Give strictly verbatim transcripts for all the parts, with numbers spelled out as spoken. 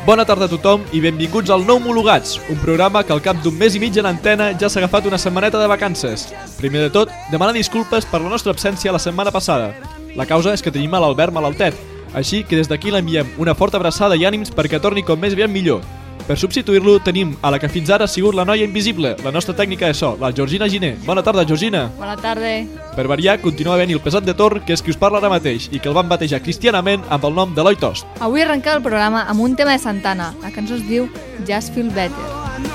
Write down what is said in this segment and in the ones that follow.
Bona tarda a tothom i benvinguts al Nou Homologats, un programa que al cap d'un mes i mig en antena ja s'ha agafat una setmaneta de vacances. Primer de tot, demanar disculpes per la nostra absència la setmana passada. La causa és que tenim a l'Albert malaltet, així que des d'aquí l'enviem una forta abraçada i ànims perquè torni com més aviat millor. Per substituir-lo tenim a la que fins ara ha sigut la noia invisible, la nostra tècnica de so, la Georgina Giner. Bona tarda, Georgina. Bona tarda. Per variar, continua havent-hi el pesat de torn, que és qui us parla ara mateix i que el van batejar cristianament amb el nom d'Eloi Tost. Avui arrenca el programa amb un tema de Santana. La cançó es diu Just Feel Better.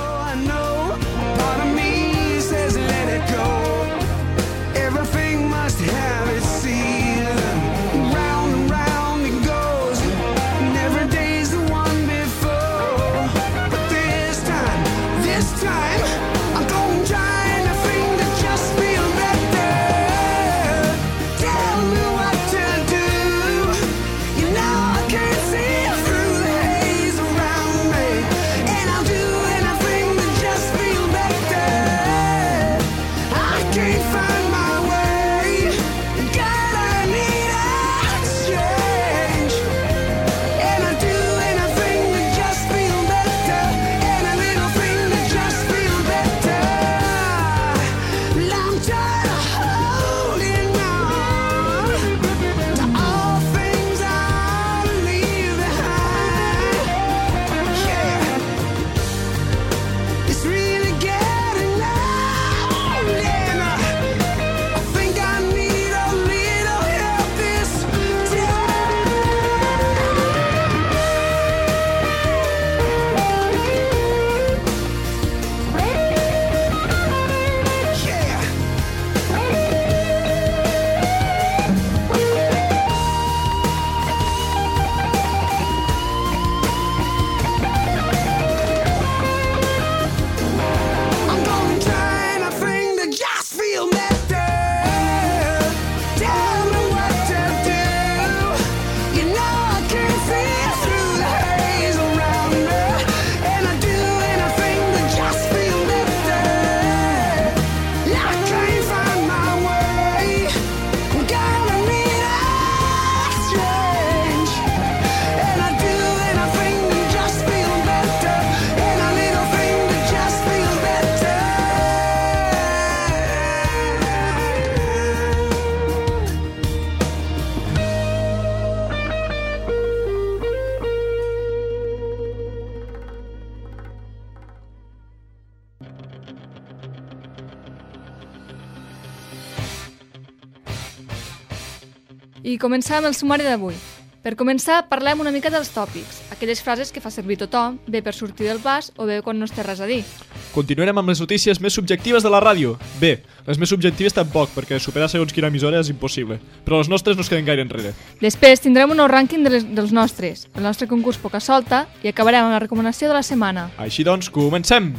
I començam amb el sumari d'avui. Per començar, parlem una mica dels tòpics, aquelles frases que fa servir tothom, bé per sortir del pas o bé quan no es té res a dir. Continuarem amb les notícies més subjectives de la ràdio. Bé, les més subjectives tampoc, perquè superar segons quina emissora és impossible, però les nostres no es queden gaire enrere. Després tindrem un nou rànquing de les, dels nostres, el nostre concurs Poca Solta, i acabarem amb la recomanació de la setmana. Així doncs, comencem!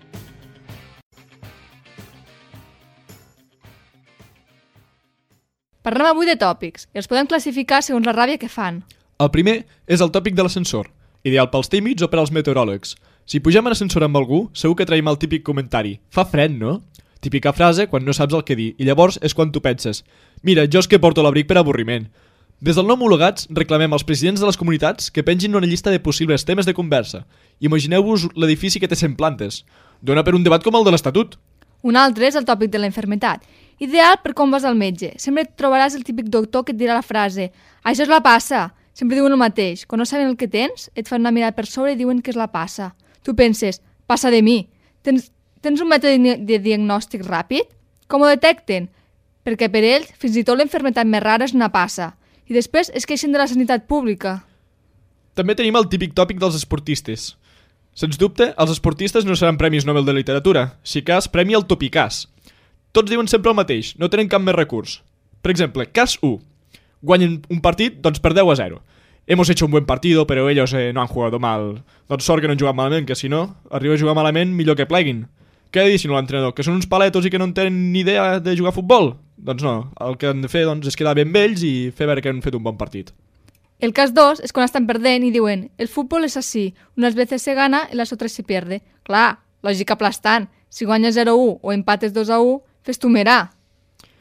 Parlem avui de tòpics, i els podem classificar segons la ràbia que fan. El primer és el tòpic de l'ascensor, ideal pels tímids o per als meteoròlegs. Si pugem en ascensor amb algú, segur que traiem el típic comentari. Fa fred, no? Típica frase quan no saps el que dir, i llavors és quan tu penses. Mira, jo és que porto l'abric per avorriment. Des del Nou Homologats reclamem als presidents de les comunitats que pengin una llista de possibles temes de conversa. Imagineu-vos l'edifici que té cent plantes. Dona per un debat com el de l'Estatut. Un altre és el tòpic de la infermitat. Ideal per quan vas al metge. Sempre trobaràs el típic doctor que et dirà la frase «Això és la passa». Sempre diuen el mateix. Quan no saben el que tens, et fan una mirada per sobre i diuen que és la passa. Tu penses «Passa de mi». Tens, tens un mètode de diagnòstic ràpid? Com ho detecten? Perquè per ells, fins i tot l'enfermetat més rara és una passa. I després es queixen de la sanitat pública. També tenim el típic tòpic dels esportistes. Sens dubte, els esportistes no seran premis Nobel de literatura, si cas premi al topicàs. Tots diuen sempre el mateix, no tenen cap més recurs. Per exemple, cas u. Guanyen un partit, doncs per deu a zero. Hemos hecho un buen partido, pero ellos eh, no han jugado mal. Doncs sort que no han jugat malament, que si no, arriba a jugar malament millor que pleguin. Què ha de dir si no l'entrenador? Que són uns paletos i que no en tenen ni idea de jugar a futbol? Doncs no, el que han de fer doncs, és quedar ben vells i fer veure que han fet un bon partit. El cas dos és quan estan perdent i diuen el futbol és així, unes veces se gana i les otras se pierde. Clar, lògica aplastant. Si guanyes zero a u o empates dos a u, fes tu mirar.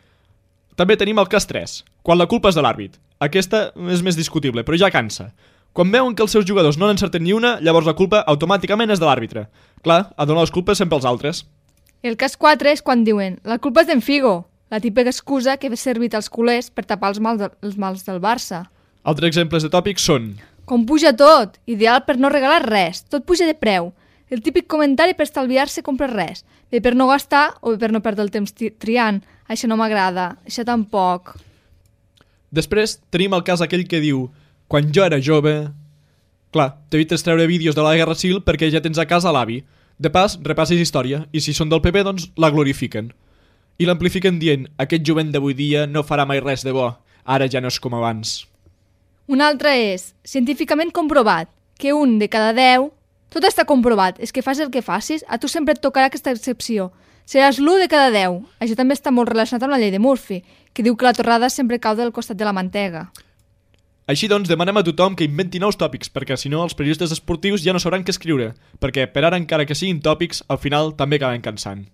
També tenim el cas tres, quan la culpa és de l'àrbit. Aquesta és més discutible, però ja cansa. Quan veuen que els seus jugadors no n'encerten ni una, llavors la culpa automàticament és de l'àrbitre. Clar, a donar les culpes sempre als altres. El cas quatre és quan diuen la culpa és d'en Figo, la típica excusa que ve servit als culers per tapar els mals, de, els mals del Barça. Altres exemples de tòpics són: com puja tot, ideal per no regalar res, tot puja de preu. El típic comentari per estalviar-se comprar res, bé per no gastar o bé per no perdre el temps triant. Això no m'agrada, això tampoc. Després tenim el cas aquell que diu: quan jo era jove... Clar, t'evites treure vídeos de la Guerra Civil perquè ja tens a casa l'avi. De pas, repassis història, i si són del P P, doncs la glorifiquen. I l'amplifiquen dient: aquest jovent d'avui dia no farà mai res de bo, ara ja no és com abans. Un altre és, científicament comprovat, que un de cada deu... Tot està comprovat, és que facis el que facis, a tu sempre et tocarà aquesta excepció. Seràs l'u de cada deu. Això també està molt relacionat amb la llei de Murphy, que diu que la torrada sempre cau del costat de la mantega. Així doncs, demanem a tothom que inventi nous tòpics, perquè si no els periodistes esportius ja no sabran què escriure, perquè per ara encara que siguin tòpics, al final també acaben cansant.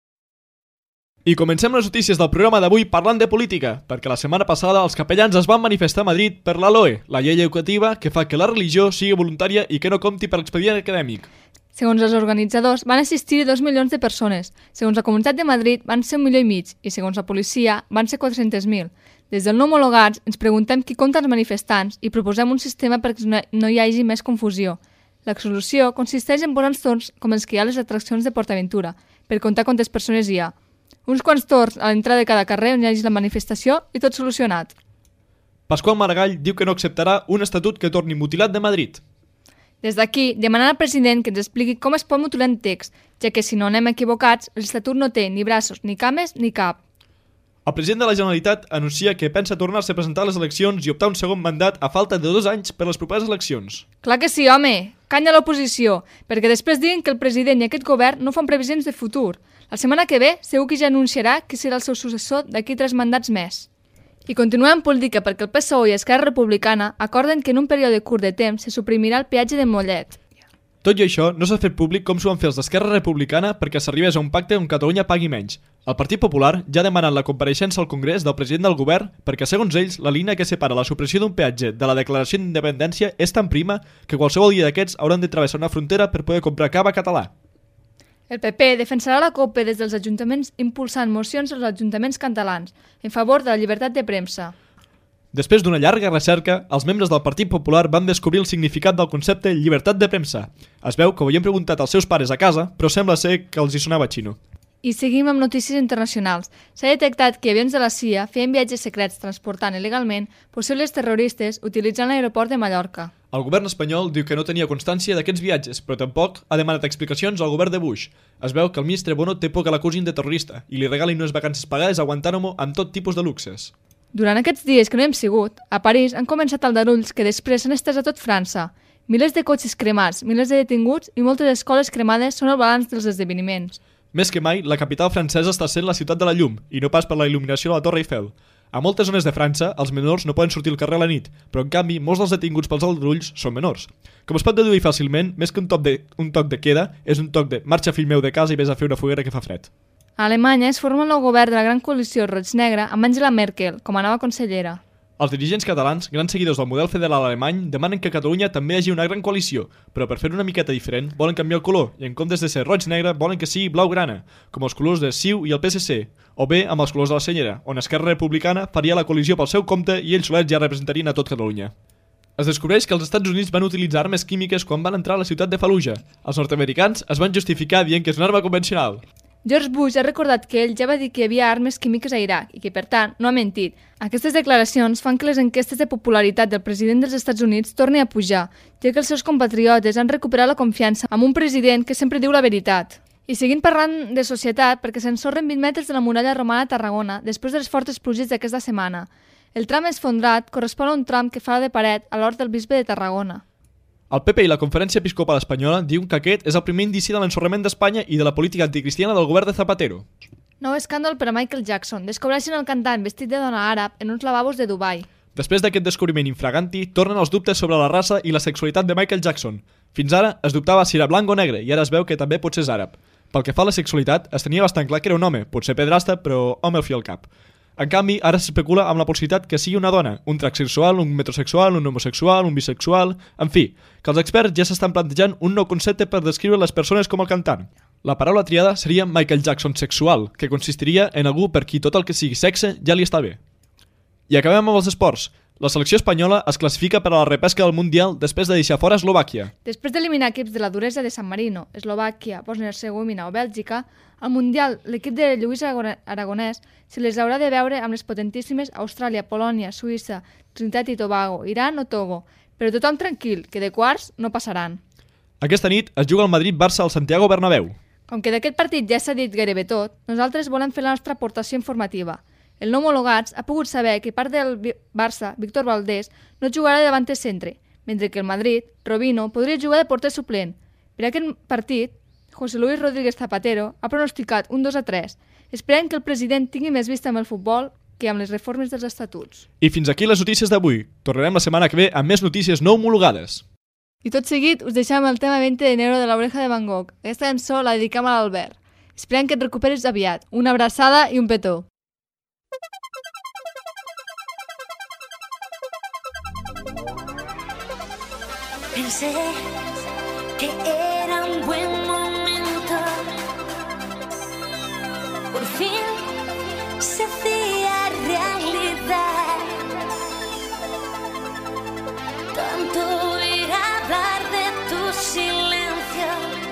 I comencem les notícies del programa d'avui parlant de política, perquè la setmana passada els capellans es van manifestar a Madrid per la LOE, la llei educativa que fa que la religió sigui voluntària i que no compti per l'expedient acadèmic. Segons els organitzadors, van assistir dos milions de persones. Segons la Comunitat de Madrid, van ser un milió i mig, i segons la policia, van ser quatre-cents mil. Des del no homologats, ens preguntem qui compta els manifestants i proposem un sistema perquè no hi hagi més confusió. La solució consisteix en posar uns torns com els que hi ha a les atraccions de PortAventura, per comptar quantes persones hi ha. Uns quants torns a l'entrada de cada carrer on hi hagi la manifestació i tot solucionat. Pasqual Maragall diu que no acceptarà un estatut que torni mutilat de Madrid. Des d'aquí, demanant al president que ens expliqui com es pot mutilar en text, ja que si no anem equivocats, l'estatut no té ni braços, ni cames, ni cap. El president de la Generalitat anuncia que pensa tornar-se a presentar a les eleccions i optar un segon mandat a falta de dos anys per les properes eleccions. Clar que sí, home! Canya a l'oposició, perquè després diguin que el president i aquest govern no fan previsions de futur. La setmana que ve segur que ja anunciarà qui serà el seu successor d'aquí tres mandats més. I continuem en política perquè el P S O E i Esquerra Republicana acorden que en un període curt de temps se suprimirà el peatge de Mollet. Tot i això, no s'ha fet públic com s'ho van fer els d'Esquerra Republicana perquè s'arribés a un pacte on Catalunya pagui menys. El Partit Popular ja ha demanat la compareixença al Congrés del president del govern perquè, segons ells, la línia que separa la supressió d'un peatge de la declaració d'independència és tan prima que qualsevol dia d'aquests hauran de travessar una frontera per poder comprar cava català. El P P defensarà la COPE des dels ajuntaments impulsant mocions als ajuntaments catalans en favor de la llibertat de premsa. Després d'una llarga recerca, els membres del Partit Popular van descobrir el significat del concepte llibertat de premsa. Es veu que ho havien preguntat als seus pares a casa, però sembla ser que els hi sonava xino. I seguim amb notícies internacionals. S'ha detectat que avions de la C I A feien viatges secrets transportant il·legalment possibles terroristes utilitzant l'aeroport de Mallorca. El govern espanyol diu que no tenia constància d'aquests viatges, però tampoc ha demanat explicacions al govern de Bush. Es veu que el ministre Bono té por que l'acusin de terrorista i li regalin unes vacances pagades a Guantánamo amb tot tipus de luxes. Durant aquests dies que no hem sigut, a París han començat aldarulls que després s'han estès a tot França. Milers de cotxes cremats, milers de detinguts i moltes escoles cremades són el balanç dels esdeveniments. Més que mai, la capital francesa està sent la ciutat de la llum, i no pas per la il·luminació de la Torre Eiffel. A moltes zones de França, els menors no poden sortir al carrer a la nit, però en canvi, molts dels detinguts pels aldarulls són menors. Com es pot deduir fàcilment, més que un toc de, un toc de queda, és un toc de marxa fill meu de casa i vés a fer una foguera que fa fred. A Alemanya es forma el nou govern de la gran coalició roig-negra amb Angela Merkel com a nova consellera. Els dirigents catalans, grans seguidors del model federal alemany, demanen que a Catalunya també hi hagi una gran coalició, però per fer una miqueta diferent volen canviar el color i en comptes de ser roig-negre volen que sigui blau-grana, com els colors de C I U i el P S C, o bé amb els colors de la Senyera, on Esquerra Republicana faria la coalició pel seu compte i ells solets ja representarien a tot Catalunya. Es descobreix que els Estats Units van utilitzar armes químiques quan van entrar a la ciutat de Fallujah. Els nord-americans es van justificar dient que és una arma convencional. George Bush ha recordat que ell ja va dir que hi havia armes químiques a Iraq i que, per tant, no ha mentit. Aquestes declaracions fan que les enquestes de popularitat del president dels Estats Units torni a pujar, ja que els seus compatriotes han recuperat la confiança amb un president que sempre diu la veritat. I seguint parlant de societat, perquè s'ensorren vint metres de la muralla romana a Tarragona després de les fortes pluges d'aquesta setmana. El tram esfondrat correspon a un tram que fa de paret a l'hort del bisbe de Tarragona. El P P i la Conferència Episcopal Espanyola diuen que aquest és el primer indici de l'ensorrament d'Espanya i de la política anticristiana del govern de Zapatero. Nou escàndol per a Michael Jackson. Descobreixen el cantant vestit de dona àrab en uns lavabos de Dubai. Després d'aquest descobriment infraganti, tornen els dubtes sobre la raça i la sexualitat de Michael Jackson. Fins ara es dubtava si era blanc o negre i ara es veu que també pot ser àrab. Pel que fa a la sexualitat, es tenia bastant clar que era un home, potser pedrasta, però home al fi al cap. En canvi, ara s'especula amb la possibilitat que sigui una dona, un transexual, un metrosexual, un homosexual, un bisexual... En fi, que els experts ja s'estan plantejant un nou concepte per descriure les persones com el cantant. La paraula triada seria Michael Jackson sexual, que consistiria en algú per qui tot el que sigui sexe ja li està bé. I acabem amb els esports. La selecció espanyola es classifica per a la repesca del Mundial després de deixar fora Eslovàquia. Després d'eliminar equips de la duresa de San Marino, Eslovàquia, Bòsnia-Hercegovina o Bèlgica, al Mundial l'equip de Lluís Aragonès se les haurà de veure amb les potentíssimes Austràlia, Polònia, Suïssa, Trinitat i Tobago, Iran o Togo. Però tothom tranquil, que de quarts no passaran. Aquesta nit es juga el Madrid-Barça al Santiago Bernabéu. Com que d'aquest partit ja s'ha dit gairebé tot, nosaltres volem fer la nostra aportació informativa. El no homologats ha pogut saber que part del Barça, Víctor Valdés, no jugarà de davanter centre, mentre que el Madrid, Robinho, podria jugar de porter suplent. Per aquest partit, José Luis Rodríguez Zapatero ha pronosticat un dos a tres, esperant que el president tingui més vista amb el futbol que amb les reformes dels estatuts. I fins aquí les notícies d'avui. Tornarem la setmana que ve amb més notícies no homologades. I tot seguit us deixem el tema veinte de enero de la Oreja de Van Gogh. Aquesta cançó la dedicam a l'Albert. Esperem que et recuperis aviat. Una abraçada i un petó. Pensé que era un buen momento, por fin se hacía realidad. Tanto oír hablar de tu silencio,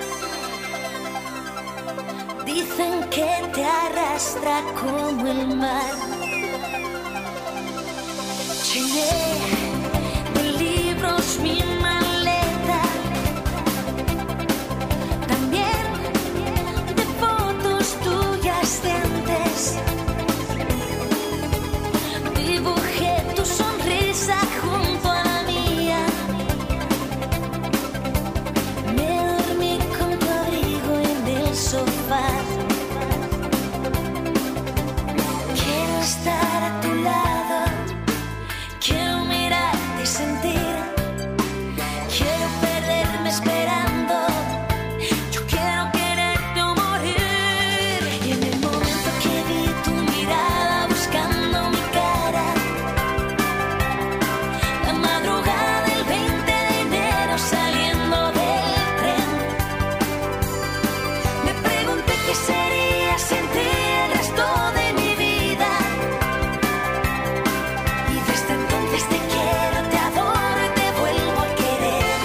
dicen que te arrastra como el mar. Llené de libros mi maleta, también de fotos tuyas de antes. Dibujé tu sonrisa junto a la mía, me dormí con tu abrigo en el sofá. Quiero estar a tu lado, quiero mirarte y sentir, quiero perderme esperando, yo quiero quererte o morir. Y en el momento que vi tu mirada buscando mi cara, la madrugada del veinte de enero saliendo del tren, me pregunté qué sería sin ti el resto de mi vida. Y desde entonces te quiero, te adoro y te vuelvo a querer.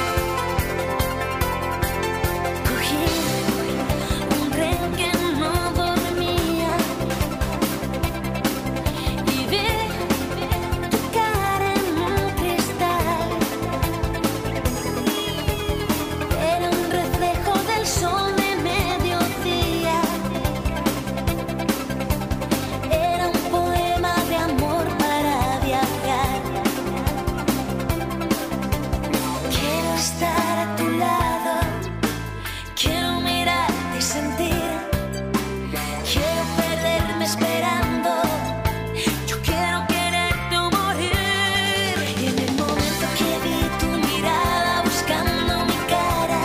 Cogí un tren que no dormía y vi tu cara en un cristal. Era un reflejo del sol de mediodía, era un poema de amor para viajar. Quiero estar a tu lado, quiero mirarte y sentir, quiero perderme esperando, yo quiero quererte o morir. Y en el momento que vi tu mirada buscando mi cara,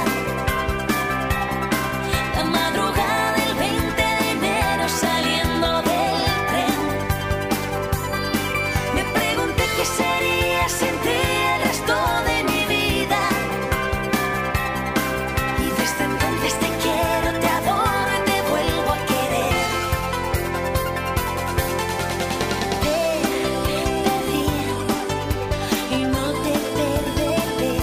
la madrugada del veinte de enero saliendo del tren, me pregunté qué sería sin ti el resto de mi vida. Y desde entonces te quiero, te adoro y te vuelvo a querer. Te perdí y no te perderé,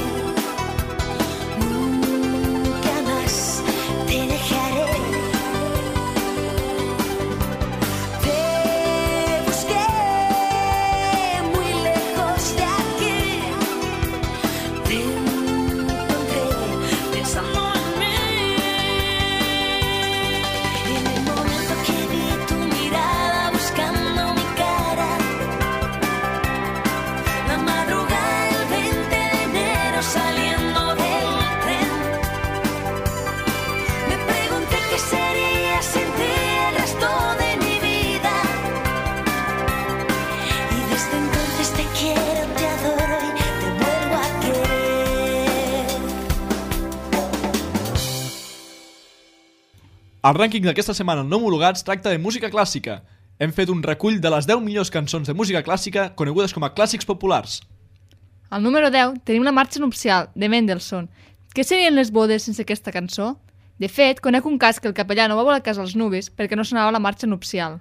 nunca más te dejaré. Te busqué muy lejos de aquí, te encontré pensando en mí. Y en el momento que vi tu mirada buscando mi cara, la madrugada del veinte de enero saliendo del tren, me pregunté qué sería sin ti el resto de mi vida. Y desde entonces te quiero, te adoro y te vuelvo a querer. El rànquing d'aquesta setmana no homologats tracta de música clàssica. hem fet un recull de les deu millors cançons de música clàssica conegudes com a clàssics populars. Al número deu tenim la marxa nupcial, de Mendelssohn. Què serien les bodes sense aquesta cançó? De fet, conec un cas que el capellà no va voler casar als nuvis perquè no sonava la marxa nupcial.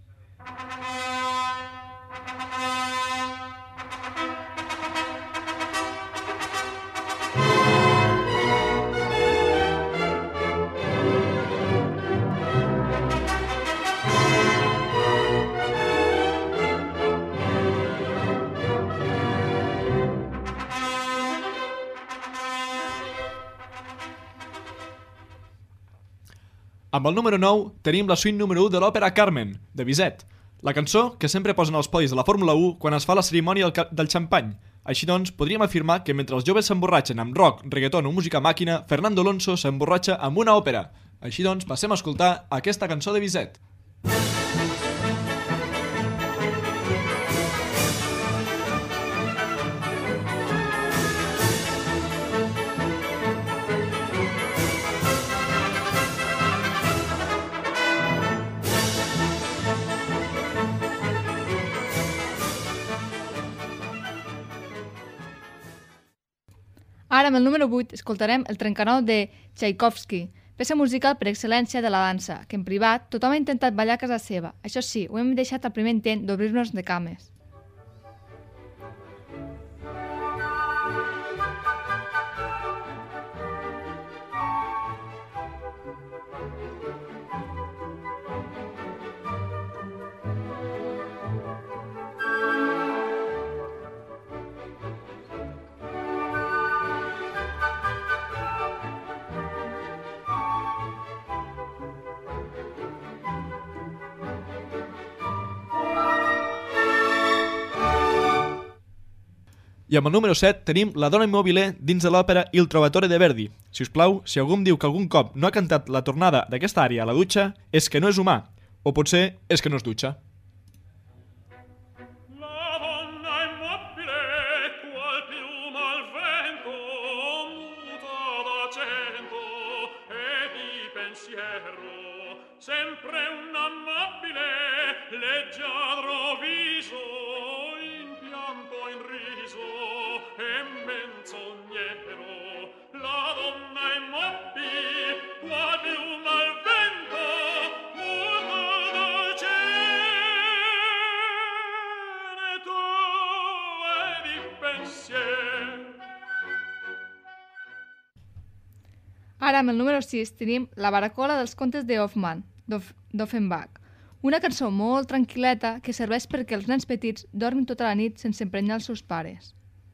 Amb el número nou tenim la suite número u de l'òpera Carmen, de Bizet, la cançó que sempre posen als podis de la Fórmula u quan es fa la cerimònia del xampany. Així doncs, podríem afirmar que mentre els joves s'emborratxen amb rock, reggaeton o música màquina, Fernando Alonso s'emborratxa amb una òpera. Així doncs, passem a escoltar aquesta cançó de Bizet. Ara, amb el número vuit, escoltarem el Trencanó de Tchaikovsky, peça musical per excel·lència de la dansa, que en privat tothom ha intentat ballar a casa seva. Això sí, ho hem deixat al primer intent d'obrir-nos de cames. I amb el número set tenim La donna immobile dins de l'òpera Il Trovatore de Verdi. Si us plau, si algú em diu que algun cop no ha cantat la tornada d'aquesta ària a la dutxa, és que no és humà, o potser és que no es dutxa. Sempre un amabile, leggiadro viso, in pianto, in riso, e menzognero. La donna immobile, qual piuma al vento, muta dolceneto e di pensier. Ara, amb el número sis, tenim La baracola dels contes de Hoffmann, d'Offenbach. Una cançó molt tranquil·leta que serveix perquè els nens petits dormin tota la nit sense emprenyar els seus pares.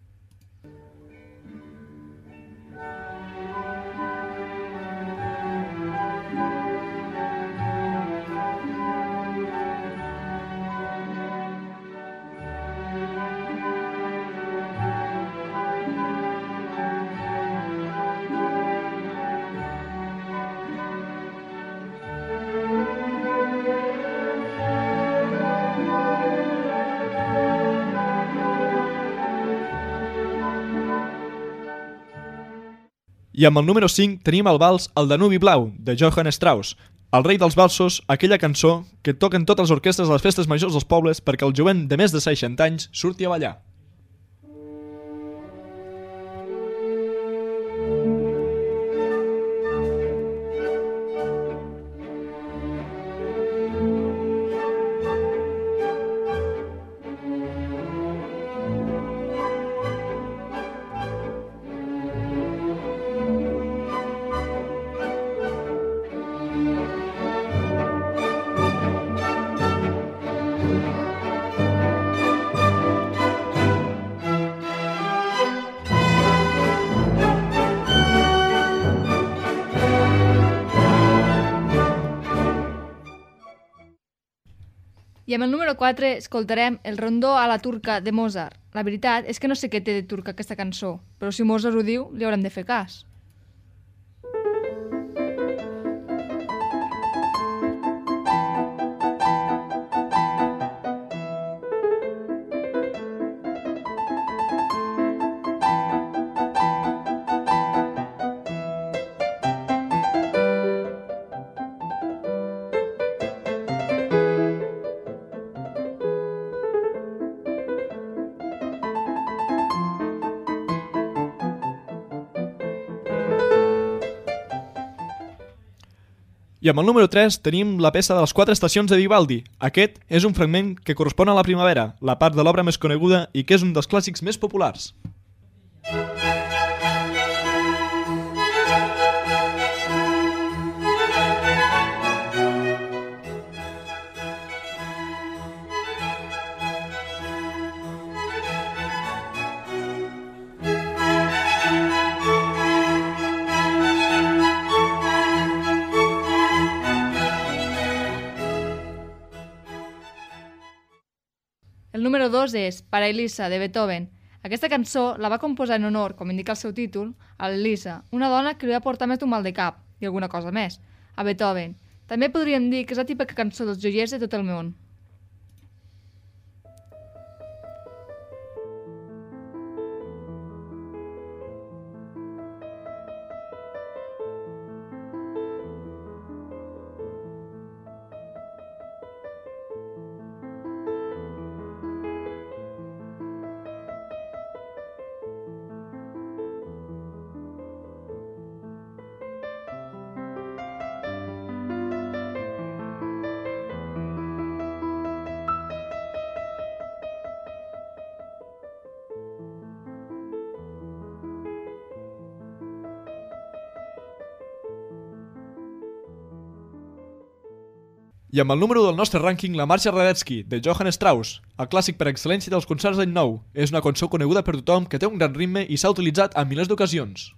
I amb el número cinc tenim el vals El Danubi Blau, de Johann Strauss, el rei dels valsos, aquella cançó que toquen totes les orquestres a les festes majors dels pobles perquè el jovent de més de seixanta anys surti a ballar. I amb el número quatre escoltarem el Rondó a la turca de Mozart. La veritat és que no sé què té de turca aquesta cançó, però si Mozart ho diu, li haurem de fer cas. I amb el número tres tenim la peça de les quatre estacions de Vivaldi. Aquest és un fragment que correspon a la primavera, la part de l'obra més coneguda i que és un dels clàssics més populars. El número dos és Para Elisa, de Beethoven. Aquesta cançó la va composar en honor, com indica el seu títol, a Elisa, una dona que li va portar més d'un mal de cap, i alguna cosa més, a Beethoven. També podríem dir que és la típica cançó dels joiers de tot el món. I amb el número del nostre rànquing, la Marxa Radetzky, de Johann Strauss, el clàssic per excel·lència dels concerts d'any nou. És una cançó coneguda per tothom que té un gran ritme i s'ha utilitzat en milers d'ocasions.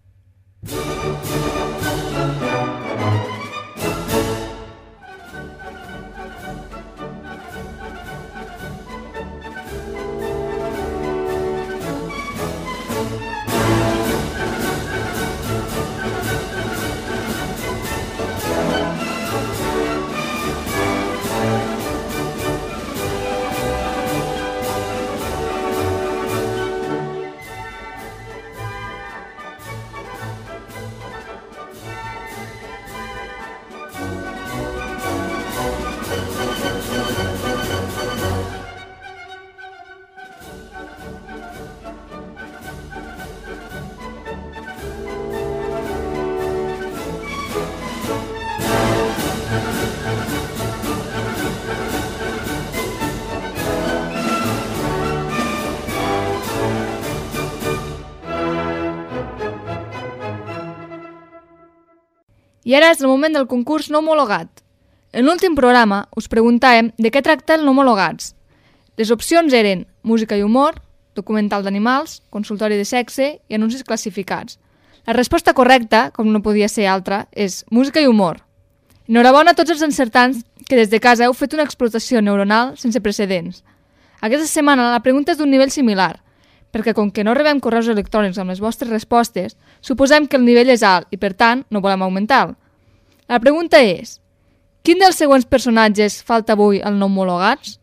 I ara és el moment del concurs no homologat. En l'últim programa us preguntàvem de què tracta el no homologats. Les opcions eren música i humor, documental d'animals, consultori de sexe i anuncis classificats. La resposta correcta, com no podia ser altra, és música i humor. Enhorabona a tots els encertants que des de casa heu fet una explotació neuronal sense precedents. Aquesta setmana la pregunta és d'un nivell similar, perquè com que no rebem correus electrònics amb les vostres respostes, suposem que el nivell és alt i, per tant, no volem augmentar-lo. La pregunta és: quin dels següents personatges falta avui al no homologats?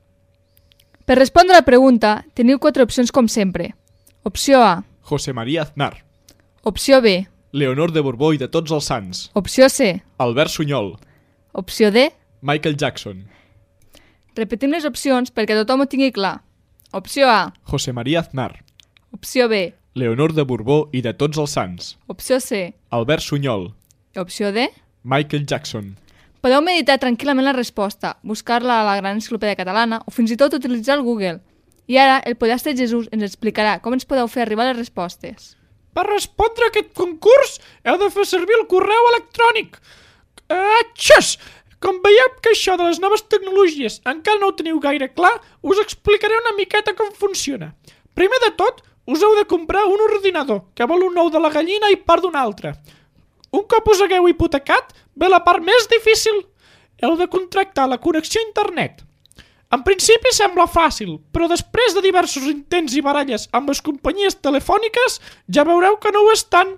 Per respondre a la pregunta, teniu quatre opcions com sempre. Opció A. José María Aznar. Opció B. Leonor de Borbó i de Tots els Sants. Opció C. Albert Sunyol. Opció D. Michael Jackson. Repetim les opcions perquè tothom ho tingui clar. Opció A. José María Aznar. Opció B. Leonor de Borbó i de Tots els Sants. Opció C. Albert Sunyol. Opció D. Michael Jackson. Podeu meditar tranquil·lament la resposta, buscar-la a la Gran Enciclopèdia Catalana o fins i tot utilitzar el Google. I ara el pollastre Jesús ens explicarà com ens podeu fer arribar les respostes. Per respondre a aquest concurs heu de fer servir el correu electrònic. Atxes! Com veieu que això de les noves tecnologies encara no ho teniu gaire clar, us explicaré una miqueta com funciona. Primer de tot, us heu de comprar un ordinador, que vol un ou de la gallina i part d'un altre. Un cop us hagueu hipotecat, ve la part més difícil. Heu de contractar la connexió a internet. En principi sembla fàcil, però després de diversos intents i baralles amb les companyies telefòniques, ja veureu que no ho és tant.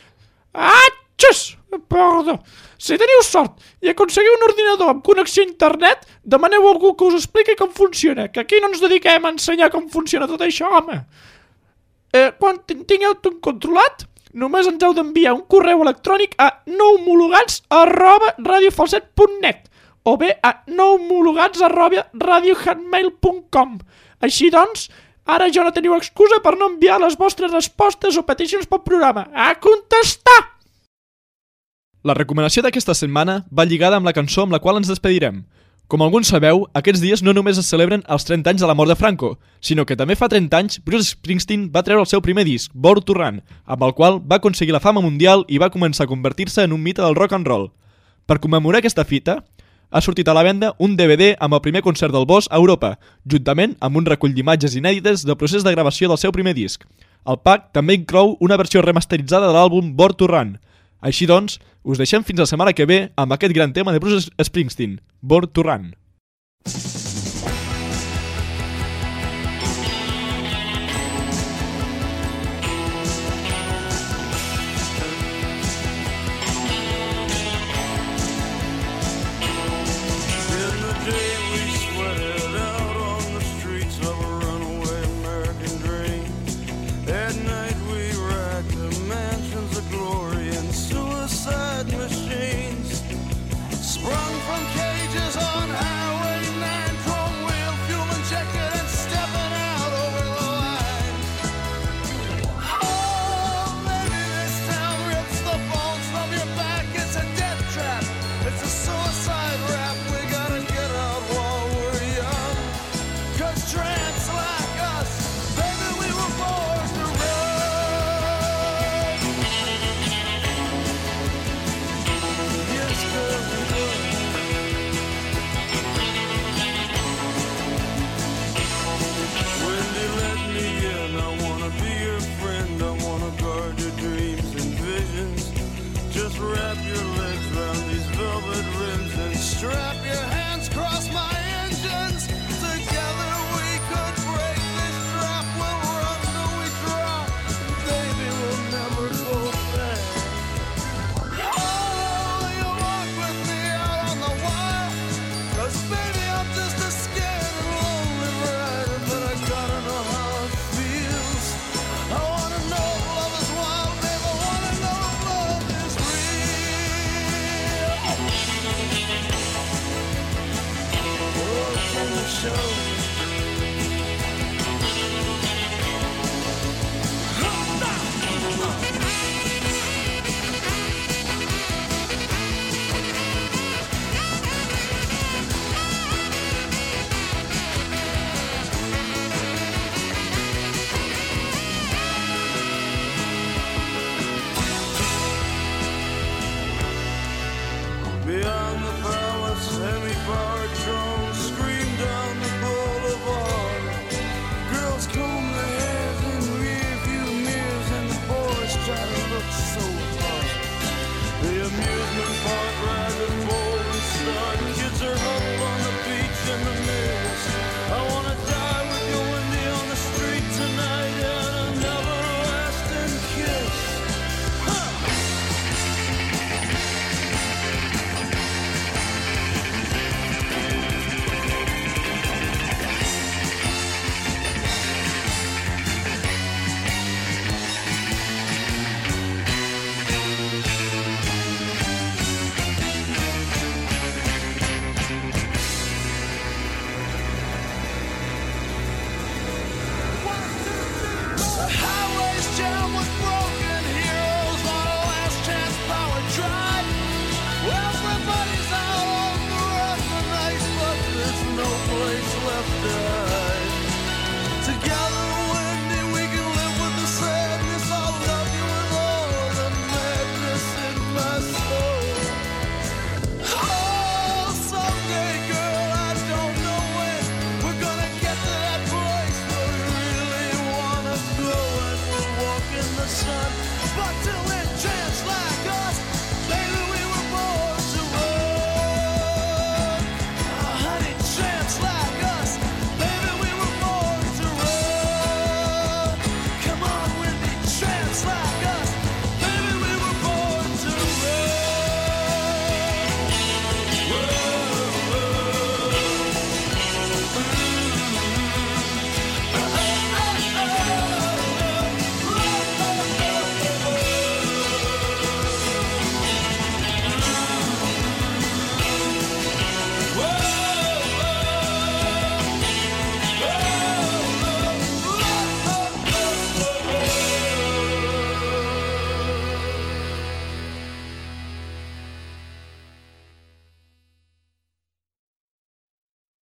Atxes! Perdó. Si teniu sort i aconseguiu un ordinador amb connexió a internet, demaneu a algú que us expliqui com funciona, que aquí no ens dediquem a ensenyar com funciona tot això, home. Eh, quan tingueu tot controlat, només ens heu d'enviar un correu electrònic a no homologats arroba radiofalset punt net o bé a no homologats arroba radiohotmail punt com. Així doncs, ara ja no teniu excusa per no enviar les vostres respostes o peticions pel programa. A contestar! La recomanació d'aquesta setmana va lligada amb la cançó amb la qual ens despedirem. Com alguns sabeu, aquests dies no només es celebren els trenta anys de la mort de Franco, sinó que també fa trenta anys Bruce Springsteen va treure el seu primer disc, Born to Run, amb el qual va aconseguir la fama mundial i va començar a convertir-se en un mite del rock and roll. Per commemorar aquesta fita, ha sortit a la venda un D V D amb el primer concert del Boss a Europa, juntament amb un recull d'imatges inèdites del procés de gravació del seu primer disc. El pack també inclou una versió remasteritzada de l'àlbum Born to Run. Així doncs, us deixem fins la setmana que ve amb aquest gran tema de Bruce Springsteen, Born to Run.